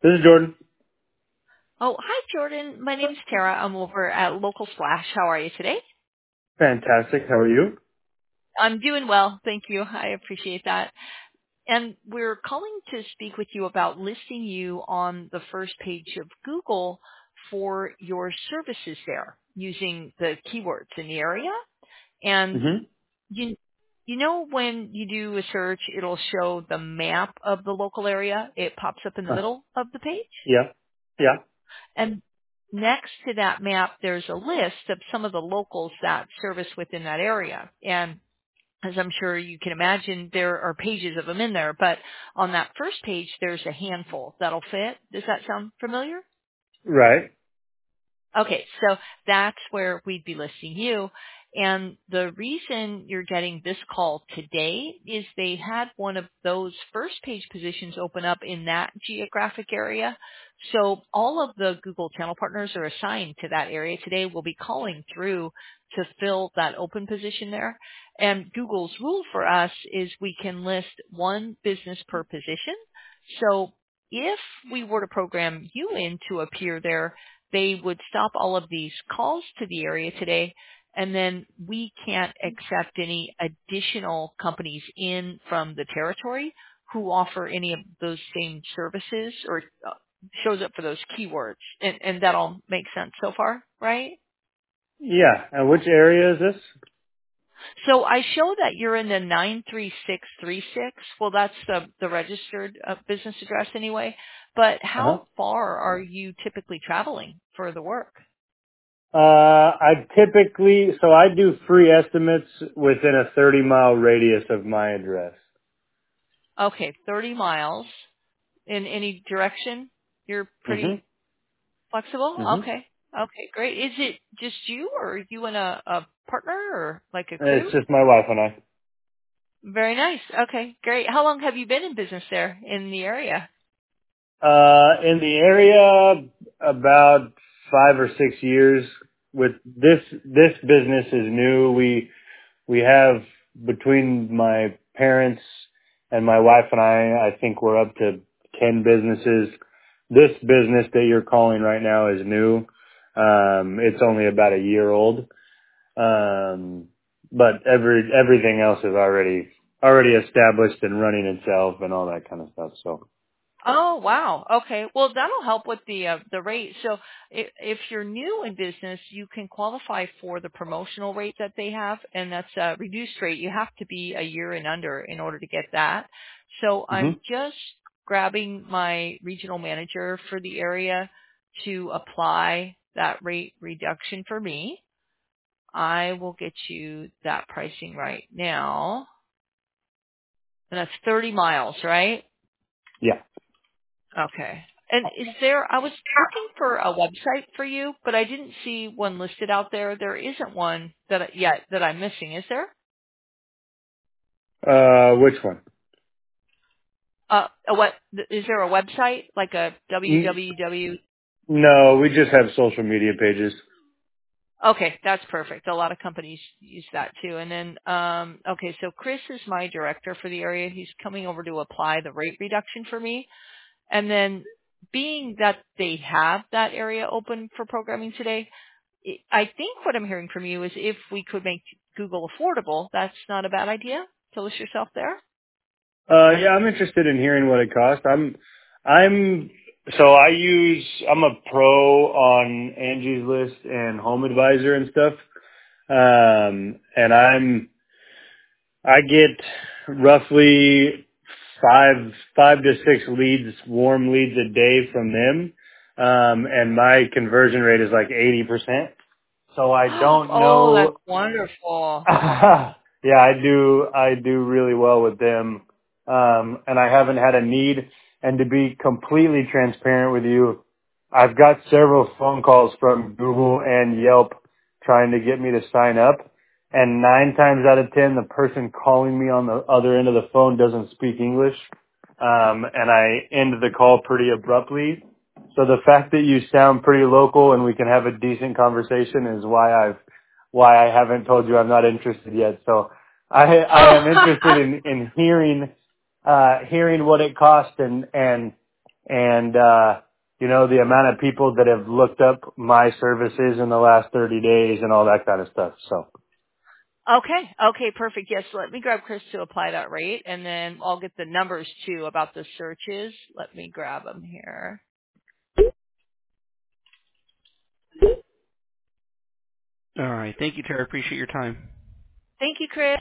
This is Jordan. Oh, hi, Jordan. My name's Tara. I'm over at Local Splash. How are you today? Fantastic. How are you? I'm doing well. Thank you. I appreciate that. And we're calling to speak with you about listing you on the first page of Google for your services there using the keywords in the area. And Mm-hmm. you, you know when you do a search, it'll show the map of the local area. It pops up in the middle of the page. Yeah. Yeah. And next to that map, there's a list of some of the locals that service within that area. And as I'm sure you can imagine, there are pages of them in there. But on that first page, there's a handful that'll fit. Does that sound familiar? Right. Okay, so that's where we'd be listing you. And the reason you're getting this call today is they had one of those first page positions open up in that geographic area. So all of the Google channel partners are assigned to that area today. We'll be calling through to fill that open position there. And Google's rule for us is we can list one business per position. So if we were to program you in to appear there, they would stop all of these calls to the area today, and then we can't accept any additional companies in from the territory who offer any of those same services or shows up for those keywords. And that all makes sense so far, right? Yeah. And which area is this? So I show that you're in the 93636. Well, that's the registered business address anyway. But Uh-huh. how far are you typically traveling for the work? I do free estimates within a 30-mile radius of my address. Okay, 30 miles in any direction. You're pretty Mm-hmm. flexible? Mm-hmm. Okay. Okay, great. Is it just you or are you and a partner or like a It's crew? just my wife and I. Very nice. Okay, great. How long have you been in business there in the area? In the area, about 5 or 6 years. With this business is new. We have between my parents and my wife and I think we're up to 10 businesses. This business that you're calling right now is new. It's only about a year old. But everything else is already established and running itself and all that kind of stuff. So, Oh, wow. Okay. Well, that'll help with the rate. So if you're new in business, you can qualify for the promotional rate that they have, and that's a reduced rate. You have to be a year and under in order to get that. So hmm I'm just grabbing my regional manager for the area to apply that rate reduction for me. I will get you that pricing right now. And that's 30 miles, right? yeah. Okay. And I was looking for a website for you, but I didn't see one listed out there. There isn't one yet that I'm missing, is there? Which one? Is there a website like a N- www? no, we just have social media pages. Okay, that's perfect. A lot of companies use that too. And then, okay, so Chris is my director for the area. He's coming over to apply the rate reduction for me. And then being that they have that area open for programming today, I think what I'm hearing from you is if we could make Google affordable, that's not a bad idea to list yourself there. Yeah, I'm interested in hearing what it costs. I'm, so I'm a pro on Angie's List and Home Advisor and stuff. And I get roughly five to six warm leads a day from them. And my conversion rate is like 80%. So I don't Oh, that's know. wonderful. Yeah, I do really well with them. And I haven't had a need. And to be completely transparent with you, I've got several phone calls from Google and Yelp trying to get me to sign up. And 9 times out of 10, the person calling me on the other end of the phone doesn't speak English. And I end the call pretty abruptly. So the fact that you sound pretty local and we can have a decent conversation is why I haven't told you I'm not interested yet. So I am interested in hearing what it costs and and, the amount of people that have looked up my services in the last 30 days and all that kind of stuff. So, Okay. Okay, perfect. Yes, let me grab Chris to apply that rate, and then I'll get the numbers too about the searches. Let me grab them here. All right. Thank you, Tara. Appreciate your time. Thank you, Chris.